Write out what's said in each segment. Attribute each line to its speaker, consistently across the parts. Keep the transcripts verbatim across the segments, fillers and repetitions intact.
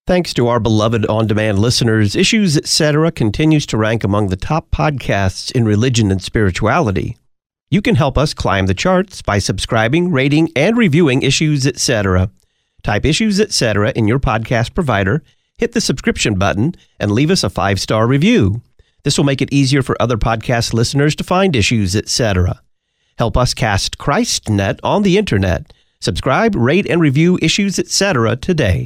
Speaker 1: Thanks to our beloved on-demand listeners, Issues Etc. continues to rank among the top podcasts in religion and spirituality. You can help us climb the charts by subscribing, rating, and reviewing Issues Etc. Type Issues Etc. in your podcast provider, hit the subscription button, and leave us a five-star review. This will make it easier for other podcast listeners to find Issues Etc. Help us cast ChristNet on the internet. Subscribe, rate, and review Issues Etc. today.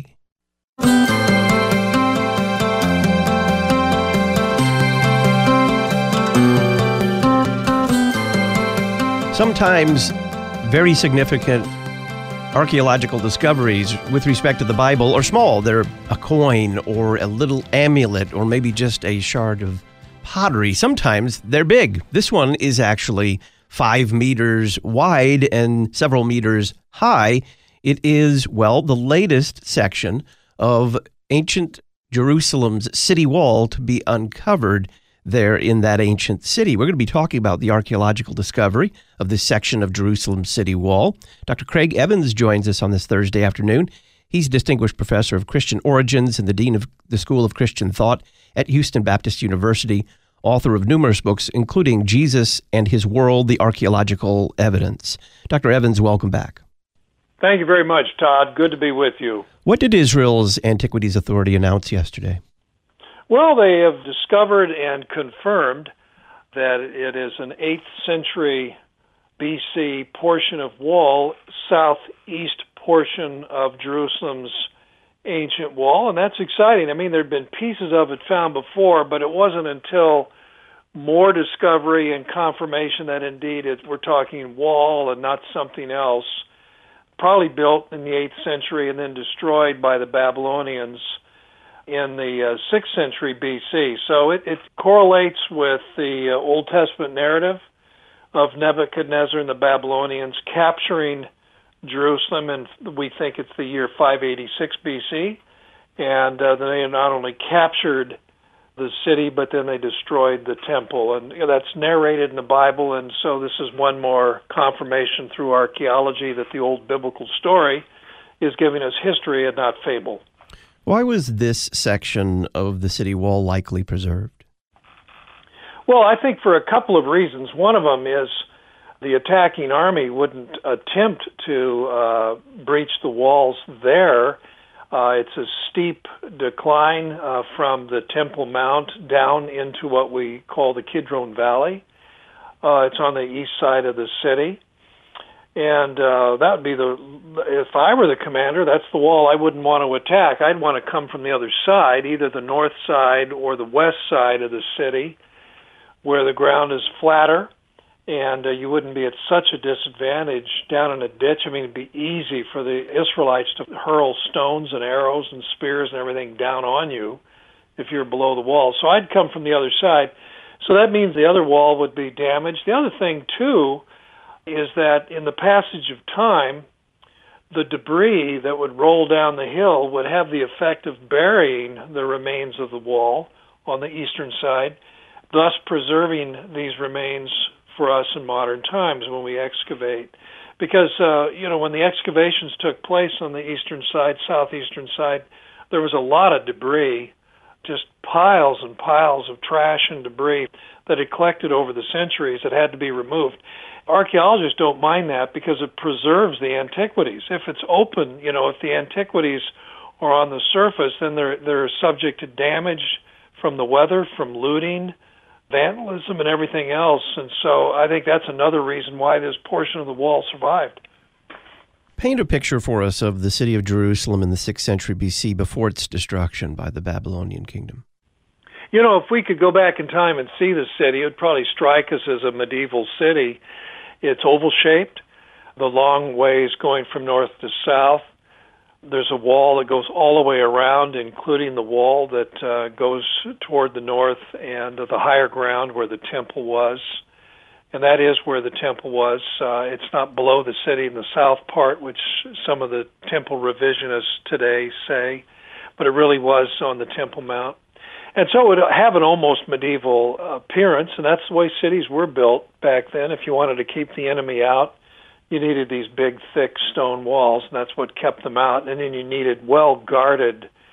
Speaker 1: Sometimes very significant archaeological discoveries with respect to the Bible are small. They're a coin or a little amulet or maybe just a shard of pottery. Sometimes they're big. This one is actually five meters wide and several meters high. It is, well, the latest section of ancient Jerusalem's city wall to be uncovered there in that ancient city. We're going to be talking about the archaeological discovery of this section of Jerusalem's city wall. Doctor Craig Evans joins us on this Thursday afternoon. He's Distinguished Professor of Christian Origins and the Dean of the School of Christian Thought at Houston Baptist University, author of numerous books, including Jesus and His World, The Archaeological Evidence. Doctor Evans, welcome back.
Speaker 2: Thank you very much, Todd. Good to be with you.
Speaker 1: What did Israel's Antiquities Authority announce yesterday?
Speaker 2: Well, they have discovered and confirmed that it is an eighth century B C portion of wall, southeast portion of Jerusalem's ancient wall, and that's exciting. I mean, there had been pieces of it found before, but it wasn't until more discovery and confirmation that indeed it, we're talking wall and not something else, probably built in the eighth century and then destroyed by the Babylonians in the uh, sixth century B C. So it, it correlates with the uh, Old Testament narrative of Nebuchadnezzar and the Babylonians capturing Jerusalem, and we think it's the year five eighty-six B C. And uh, they not only captured the city, but then they destroyed the temple. And you know, that's narrated in the Bible, and so this is one more confirmation through archaeology that the old biblical story is giving us history and not fable.
Speaker 1: Why was this section of the city wall likely preserved?
Speaker 2: Well, I think for a couple of reasons. One of them is the attacking army wouldn't attempt to uh, breach the walls there. Uh, it's a steep decline uh, from the Temple Mount down into what we call the Kidron Valley. Uh, it's on the east side of the city. And uh, that would be the, if I were the commander, that's the wall I wouldn't want to attack. I'd want to come from the other side, either the north side or the west side of the city, where the ground is flatter, and uh, you wouldn't be at such a disadvantage down in a ditch. I mean, it'd be easy for the Israelites to hurl stones and arrows and spears and everything down on you if you're below the wall. So I'd come from the other side. So that means the other wall would be damaged. The other thing, too, is that in the passage of time, the debris that would roll down the hill would have the effect of burying the remains of the wall on the eastern side, thus preserving these remains for us in modern times when we excavate. Because, uh, you know, when the excavations took place on the eastern side, southeastern side, there was a lot of debris, just piles and piles of trash and debris that had collected over the centuries that had to be removed. Archaeologists don't mind that because it preserves the antiquities. If it's open, you know, if the antiquities are on the surface, then they're they're subject to damage from the weather, from looting, vandalism, and everything else. And so I think that's another reason why this portion of the wall survived.
Speaker 1: Paint a picture for us of the city of Jerusalem in the sixth century B C before its destruction by the Babylonian kingdom.
Speaker 2: You know, if we could go back in time and see the city, it would probably strike us as a medieval city. It's oval-shaped, the long ways going from north to south. There's a wall that goes all the way around, including the wall that uh, goes toward the north and the higher ground where the temple was. And that is where the temple was. Uh, it's not below the city in the south part, which some of the temple revisionists today say, but it really was on the Temple Mount. And so it would have an almost medieval appearance, and that's the way cities were built back then. If you wanted to keep the enemy out, you needed these big, thick stone walls, and that's what kept them out. And then you needed well-guarded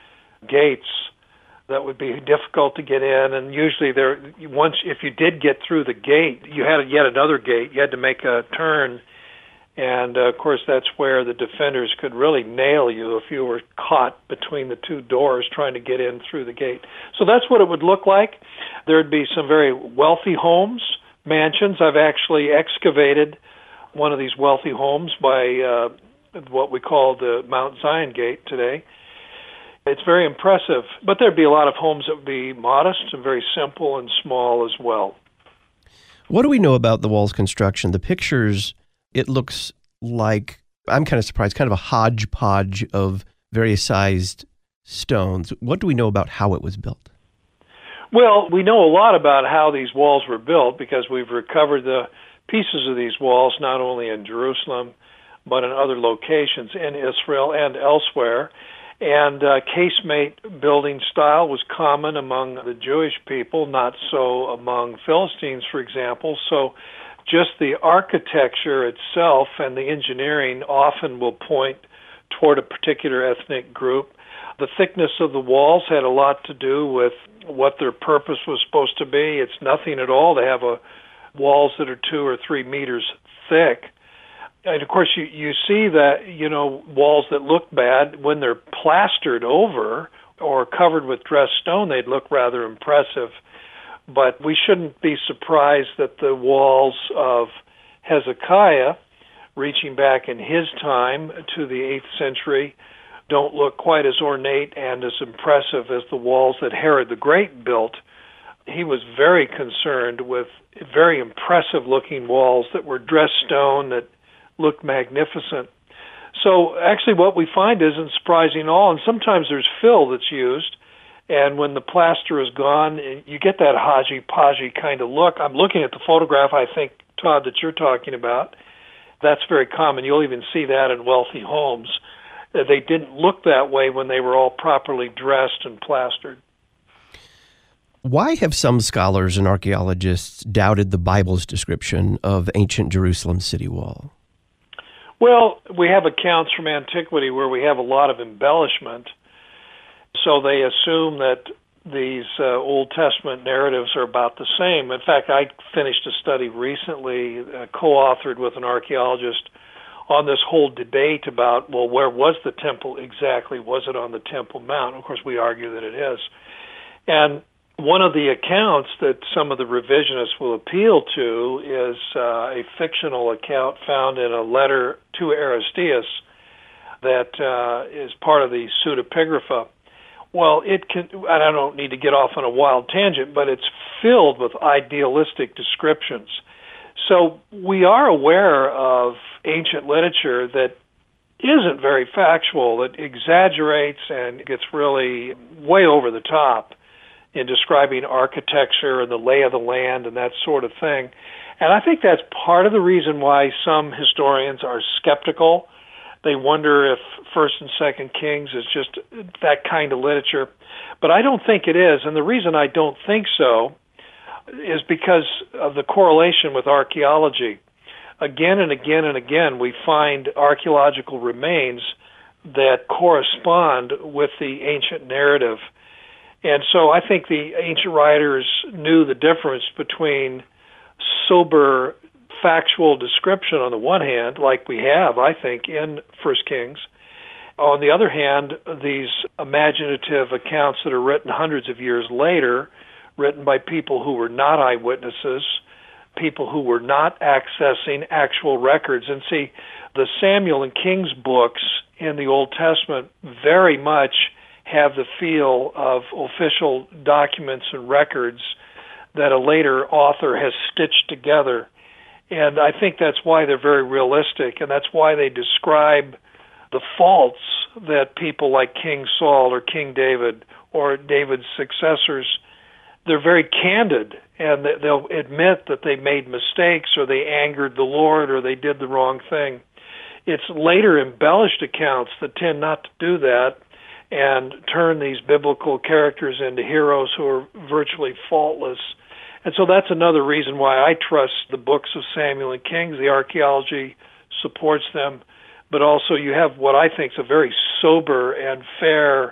Speaker 2: gates that would be difficult to get in, and usually there, once if you did get through the gate, you had yet another gate. You had to make a turn, and uh, of course that's where the defenders could really nail you if you were caught between the two doors trying to get in through the gate. So that's what it would look like. There'd be some very wealthy homes, mansions. I've actually excavated one of these wealthy homes by uh, what we call the Mount Zion Gate today. It's very impressive, but there'd be a lot of homes that would be modest and very simple and small as well.
Speaker 1: What do we know about the wall's construction? The pictures, it looks like, I'm kind of surprised, kind of a hodgepodge of various sized stones. What do we know about how it was built?
Speaker 2: Well, we know a lot about how these walls were built because we've recovered the pieces of these walls not only in Jerusalem, but in other locations in Israel and elsewhere. And uh, casemate building style was common among the Jewish people, not so among Philistines, for example. So just the architecture itself and the engineering often will point toward a particular ethnic group. The thickness of the walls had a lot to do with what their purpose was supposed to be. It's nothing at all to have a walls that are two or three meters thick. And of course, you, you see that, you know, walls that look bad, when they're plastered over or covered with dressed stone, they'd look rather impressive. But we shouldn't be surprised that the walls of Hezekiah, reaching back in his time to the eighth century, don't look quite as ornate and as impressive as the walls that Herod the Great built. He was very concerned with very impressive-looking walls that were dressed stone that looked magnificent. So actually what we find isn't surprising at all, and sometimes there's fill that's used, and when the plaster is gone, you get that hodgy-podgy kind of look. I'm looking at the photograph, I think, Todd, that you're talking about. That's very common. You'll even see that in wealthy homes. They didn't look that way when they were all properly dressed and plastered.
Speaker 1: Why have some scholars and archaeologists doubted the Bible's description of ancient Jerusalem's city wall?
Speaker 2: Well, we have accounts from antiquity where we have a lot of embellishment, so they assume that these uh, Old Testament narratives are about the same. In fact, I finished a study recently, uh, co-authored with an archaeologist, on this whole debate about, well, where was the temple exactly? Was it on the Temple Mount? Of course, we argue that it is. And one of the accounts that some of the revisionists will appeal to is uh, a fictional account found in a letter to Aristeas that uh, is part of the pseudepigrapha. Well, it can, and I don't need to get off on a wild tangent, but it's filled with idealistic descriptions. So we are aware of ancient literature that isn't very factual, that exaggerates and gets really way over the top in describing architecture and the lay of the land and that sort of thing. And I think that's part of the reason why some historians are skeptical. They wonder if First and Second Kings is just that kind of literature. But I don't think it is, and the reason I don't think so is because of the correlation with archaeology. Again and again and again, we find archaeological remains that correspond with the ancient narrative. And so I think the ancient writers knew the difference between sober factual description on the one hand, like we have, I think, in First Kings. On the other hand, these imaginative accounts that are written hundreds of years later, written by people who were not eyewitnesses, people who were not accessing actual records. And see, the Samuel and Kings books in the Old Testament very much have the feel of official documents and records that a later author has stitched together. And I think that's why they're very realistic, and that's why they describe the faults that people like King Saul or King David or David's successors, they're very candid, and they'll admit that they made mistakes or they angered the Lord or they did the wrong thing. It's later embellished accounts that tend not to do that and turn these biblical characters into heroes who are virtually faultless. And so that's another reason why I trust the books of Samuel and Kings. The archaeology supports them, but also you have what I think is a very sober and fair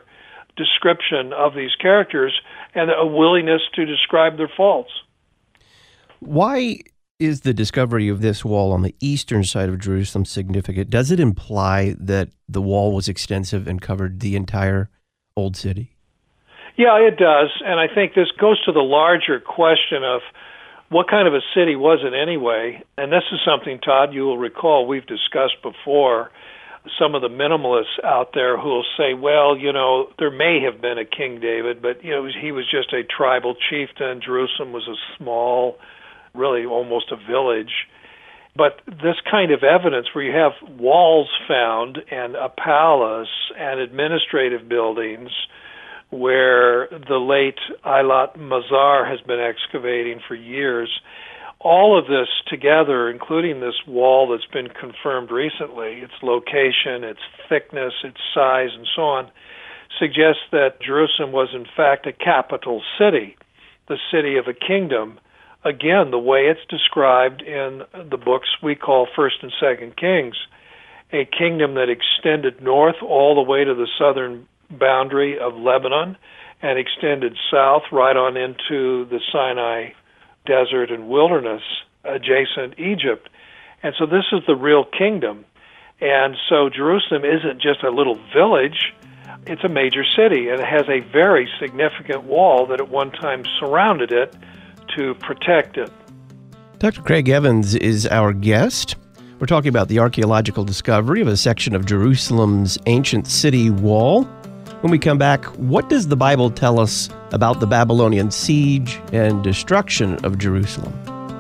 Speaker 2: description of these characters and a willingness to describe their faults.
Speaker 1: Why is the discovery of this wall on the eastern side of Jerusalem significant? Does it imply that the wall was extensive and covered the entire Old City?
Speaker 2: Yeah, it does. And I think this goes to the larger question of what kind of a city was it anyway? And this is something, Todd, you will recall we've discussed before. Some of the minimalists out there who will say, well, you know, there may have been a King David, but you know, he was just a tribal chieftain. Jerusalem was a small, really almost a village. But this kind of evidence where you have walls found and a palace and administrative buildings where the late Eilat Mazar has been excavating for years, all of this together, including this wall that's been confirmed recently, its location, its thickness, its size, and so on, suggests that Jerusalem was in fact a capital city, the city of a kingdom. Again, the way it's described in the books we call First and Second Kings, a kingdom that extended north all the way to the southern boundary of Lebanon and extended south right on into the Sinai desert and wilderness adjacent Egypt. And so this is the real kingdom. And so Jerusalem isn't just a little village, it's a major city, and it has a very significant wall that at one time surrounded it to protect it.
Speaker 1: Doctor Craig Evans is our guest. We're talking about the archaeological discovery of a section of Jerusalem's ancient city wall. When we come back, what does the Bible tell us about the Babylonian siege and destruction of Jerusalem?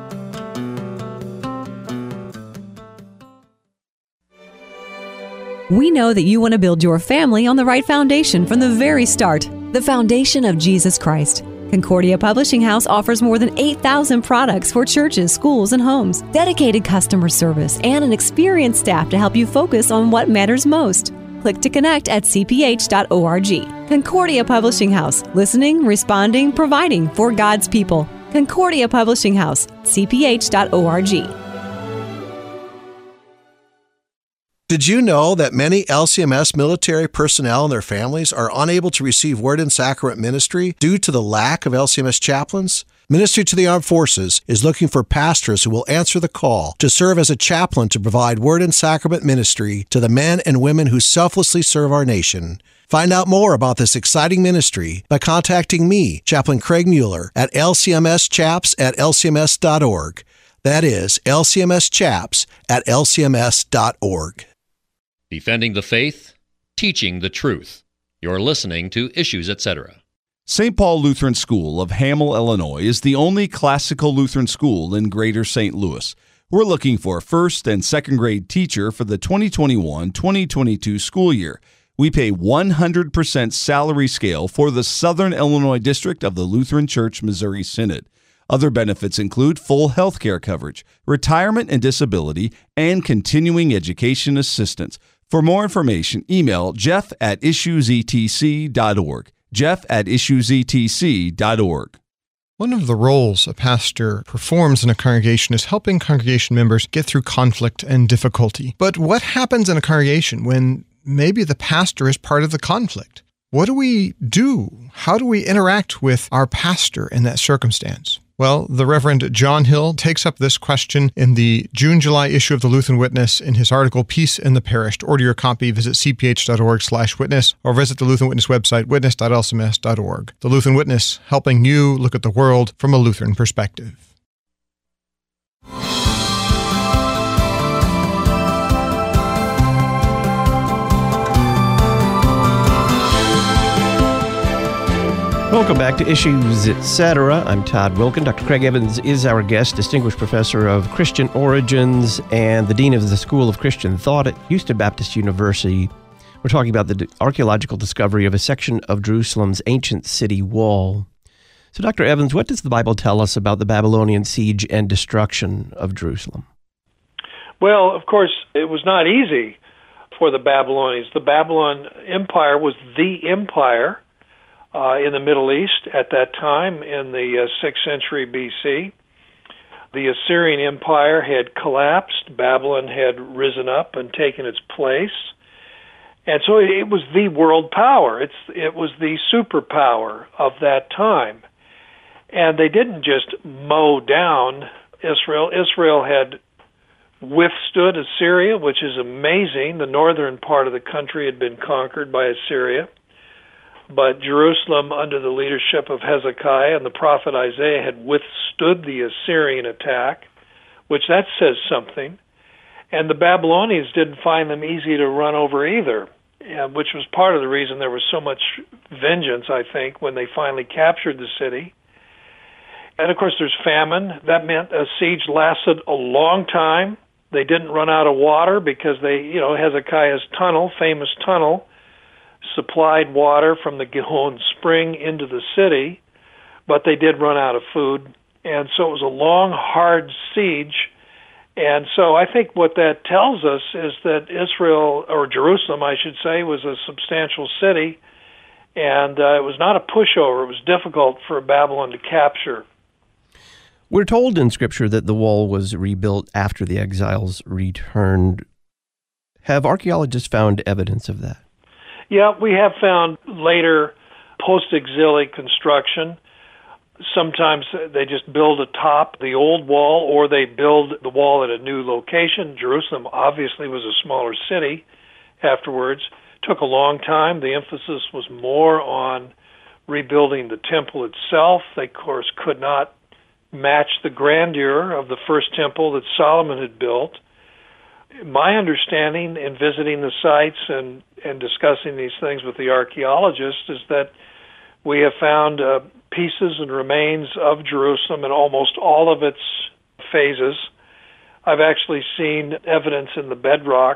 Speaker 3: We know that you want to build your family on the right foundation from the very start, the foundation of Jesus Christ. Concordia Publishing House offers more than eight thousand products for churches, schools, and homes, dedicated customer service, and an experienced staff to help you focus on what matters most. Click to connect at c p h dot org. Concordia Publishing House, listening, responding, providing for God's people. Concordia Publishing House, c p h dot org.
Speaker 4: Did you know that many L C M S military personnel and their families are unable to receive Word and Sacrament ministry due to the lack of L C M S chaplains? Ministry to the Armed Forces is looking for pastors who will answer the call to serve as a chaplain to provide Word and Sacrament ministry to the men and women who selflessly serve our nation. Find out more about this exciting ministry by contacting me, Chaplain Craig Mueller, at l c m s chaps at l c m s dot org. That is L C M S chaps at l c m s dot org.
Speaker 5: Defending the faith, teaching the truth. You're listening to Issues, et cetera.
Speaker 6: Saint Paul Lutheran School of Hamel, Illinois is the only classical Lutheran school in Greater Saint Louis. We're looking for a first and second grade teacher for the twenty twenty-one twenty twenty-two school year. We pay one hundred percent salary scale for the Southern Illinois District of the Lutheran Church Missouri Synod. Other benefits include full health care coverage, retirement and disability, and continuing education assistance. For more information, email jeff at issues e t c dot org. jeff at issues e t c dot org.
Speaker 7: One of the roles a pastor performs in a congregation is helping congregation members get through conflict and difficulty. But what happens in a congregation when maybe the pastor is part of the conflict? What do we do? How do we interact with our pastor in that circumstance? Well, the Reverend John Hill takes up this question in the June-July issue of the Lutheran Witness in his article, Peace in the Parish. To order your copy, visit c p h dot org slash witness or visit the Lutheran Witness website, witness dot l c m s dot org. The Lutheran Witness, helping you look at the world from a Lutheran perspective.
Speaker 1: Welcome back to Issues, et cetera. I'm Todd Wilken. Doctor Craig Evans is our guest, Distinguished Professor of Christian Origins and the Dean of the School of Christian Thought at Houston Baptist University. We're talking about the archaeological discovery of a section of Jerusalem's ancient city wall. So, Doctor Evans, what does the Bible tell us about the Babylonian siege and destruction of Jerusalem?
Speaker 2: Well, of course, it was not easy for the Babylonians. The Babylon Empire was the empire Uh, in the Middle East at that time, in the uh, sixth century B C. The Assyrian Empire had collapsed. Babylon had risen up and taken its place. And so it was the world power. It's it was the superpower of that time. And they didn't just mow down Israel. Israel had withstood Assyria, which is amazing. The northern part of the country had been conquered by Assyria. But Jerusalem, under the leadership of Hezekiah and the prophet Isaiah, had withstood the Assyrian attack, which that says something. And the Babylonians didn't find them easy to run over either, which was part of the reason there was so much vengeance, I think, when they finally captured the city. And, of course, there's famine. That meant a siege lasted a long time. They didn't run out of water because they, you know, Hezekiah's tunnel, famous tunnel, supplied water from the Gihon spring into the city, but they did run out of food. And so it was a long, hard siege. And so I think what that tells us is that Israel, or Jerusalem, I should say, was a substantial city, and uh, it was not a pushover. It was difficult for Babylon to capture.
Speaker 1: We're told in Scripture that the wall was rebuilt after the exiles returned. Have archaeologists found evidence of that?
Speaker 2: Yeah, we have found later post-exilic construction. Sometimes they just build atop the old wall, or they build the wall at a new location. Jerusalem obviously was a smaller city afterwards. It took a long time. The emphasis was more on rebuilding the temple itself. They, of course, could not match the grandeur of the first temple that Solomon had built. My understanding in visiting the sites and, and discussing these things with the archaeologists is that we have found uh, pieces and remains of Jerusalem in almost all of its phases. I've actually seen evidence in the bedrock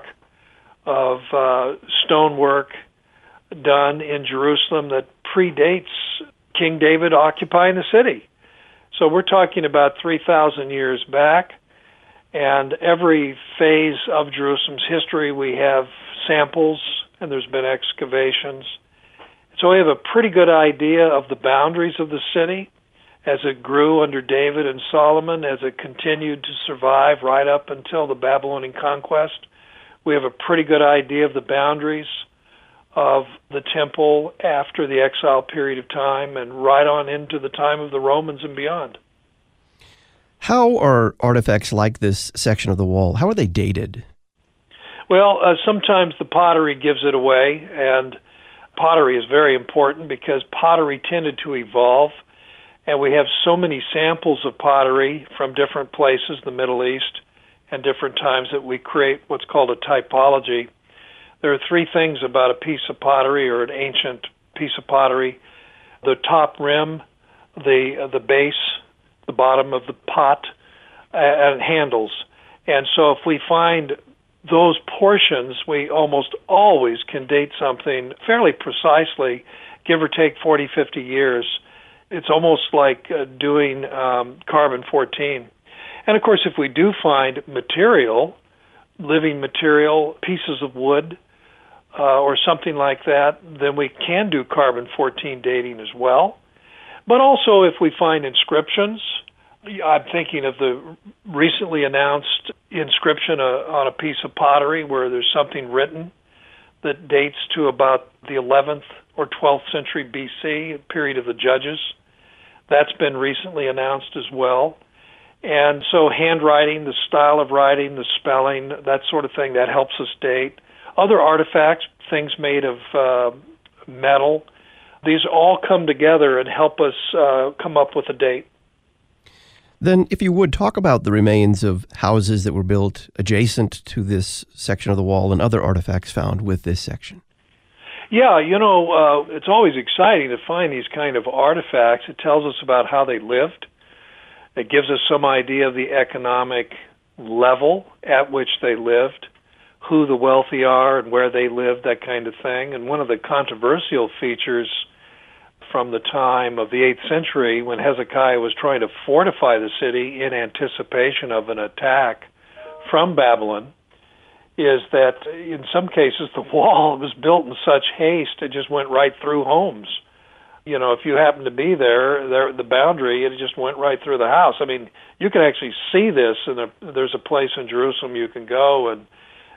Speaker 2: of uh, stonework done in Jerusalem that predates King David occupying the city. So we're talking about three thousand years back, and every phase of Jerusalem's history we have samples, and there's been excavations. So we have a pretty good idea of the boundaries of the city as it grew under David and Solomon, as it continued to survive right up until the Babylonian conquest. We have a pretty good idea of the boundaries of the temple after the exile period of time and right on into the time of the Romans and beyond.
Speaker 1: How are artifacts like this section of the wall, how are they dated?
Speaker 2: Well, uh, sometimes the pottery gives it away, and pottery is very important because pottery tended to evolve, and we have so many samples of pottery from different places, the Middle East, and different times that we create what's called a typology. There are three things about a piece of pottery or an ancient piece of pottery: the top rim, the uh, the base, the bottom of the pot, uh, and handles. And so if we find those portions, we almost always can date something fairly precisely, give or take forty, fifty years. It's almost like uh, doing um, carbon fourteen. And of course, if we do find material, living material, pieces of wood, uh, or something like that, then we can do carbon fourteen dating as well. But also if we find inscriptions, I'm thinking of the recently announced inscription uh, on a piece of pottery where there's something written that dates to about the eleventh or twelfth century B C, period of the Judges. That's been recently announced as well. And so handwriting, the style of writing, the spelling, that sort of thing, that helps us date. Other artifacts, things made of uh, metal, these all come together and help us uh, come up with a date.
Speaker 1: Then, if you would, talk about the remains of houses that were built adjacent to this section of the wall and other artifacts found with this section.
Speaker 2: Yeah, you know, uh, it's always exciting to find these kind of artifacts. It tells us about how they lived. It gives us some idea of the economic level at which they lived, who the wealthy are and where they lived, that kind of thing. And one of the controversial features from the time of the eighth century, when Hezekiah was trying to fortify the city in anticipation of an attack from Babylon, is that in some cases the wall was built in such haste it just went right through homes. You know, if you happen to be there, there the boundary, it just went right through the house. I mean, you can actually see this, and there's a place in Jerusalem you can go and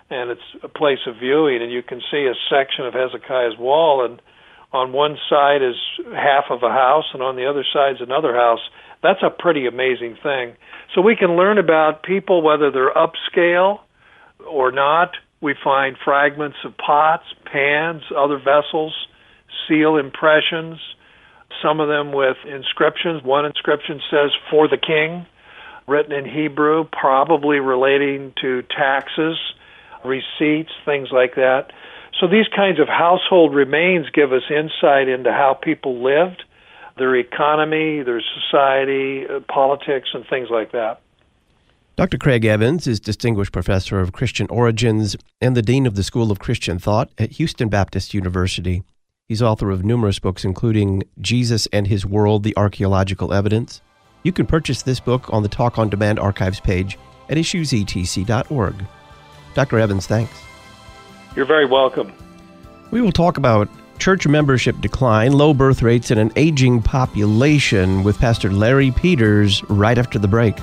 Speaker 2: and it's a place of viewing, and you can see a section of Hezekiah's wall, and on one side is half of a house, and on the other side is another house. That's a pretty amazing thing. So we can learn about people, whether they're upscale or not. We find fragments of pots, pans, other vessels, seal impressions, some of them with inscriptions. One inscription says, "For the king," written in Hebrew, probably relating to taxes, receipts, things like that. So these kinds of household remains give us insight into how people lived, their economy, their society, uh, politics, and things like that.
Speaker 1: Doctor Craig Evans is Distinguished Professor of Christian Origins and the Dean of the School of Christian Thought at Houston Baptist University. He's author of numerous books, including Jesus and His World, The Archaeological Evidence. You can purchase this book on the Talk on Demand archives page at issues e t c dot org. Doctor Evans, thanks.
Speaker 2: You're very welcome.
Speaker 1: We will talk about church membership decline, low birth rates, and an aging population with Pastor Larry Peters right after the break.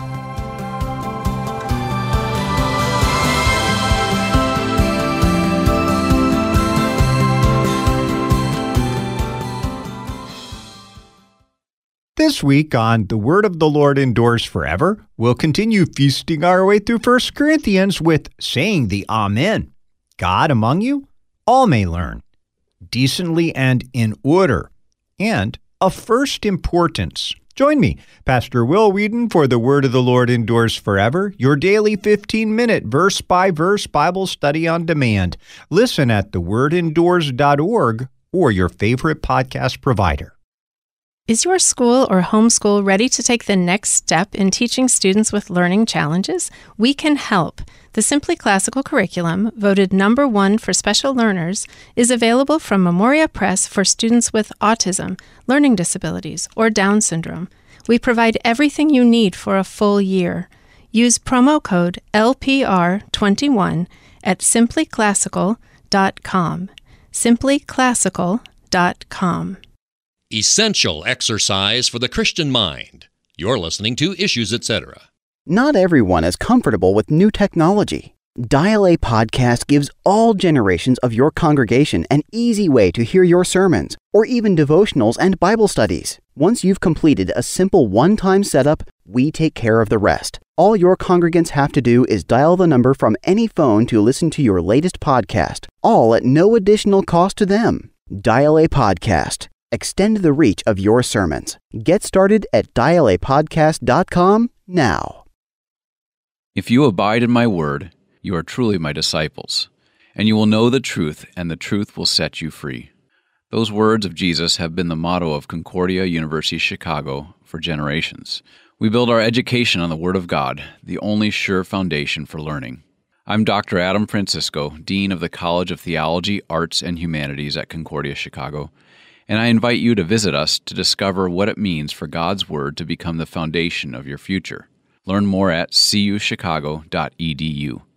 Speaker 8: This week on The Word of the Lord Endures Forever, we'll continue feasting our way through First Corinthians with saying the Amen. God among you, all may learn, decently and in order, and of first importance. Join me, Pastor Will Whedon, for The Word of the Lord Endures Forever, your daily fifteen-minute verse-by-verse Bible study on demand. Listen at the word endures dot org or your favorite podcast provider.
Speaker 9: Is your school or homeschool ready to take the next step in teaching students with learning challenges? We can help. The Simply Classical curriculum, voted number one for special learners, is available from Memoria Press for students with autism, learning disabilities, or Down syndrome. We provide everything you need for a full year. Use promo code L P R twenty-one at simply classical dot com. simply classical dot com.
Speaker 5: Essential exercise for the Christian mind. You're listening to Issues, et cetera.
Speaker 10: Not everyone is comfortable with new technology. Dial A Podcast gives all generations of your congregation an easy way to hear your sermons, or even devotionals and Bible studies. Once you've completed a simple one-time setup, we take care of the rest. All your congregants have to do is dial the number from any phone to listen to your latest podcast, all at no additional cost to them. Dial A Podcast. Extend the reach of your sermons. Get started at dial a podcast dot com now.
Speaker 11: If you abide in my word, you are truly my disciples, and you will know the truth, and the truth will set you free. Those words of Jesus have been the motto of Concordia University Chicago for generations. We build our education on the Word of God, the only sure foundation for learning. I'm Doctor Adam Francisco, Dean of the College of Theology, Arts, and Humanities at Concordia Chicago, and I invite you to visit us to discover what it means for God's Word to become the foundation of your future. Learn more at c u chicago dot e d u.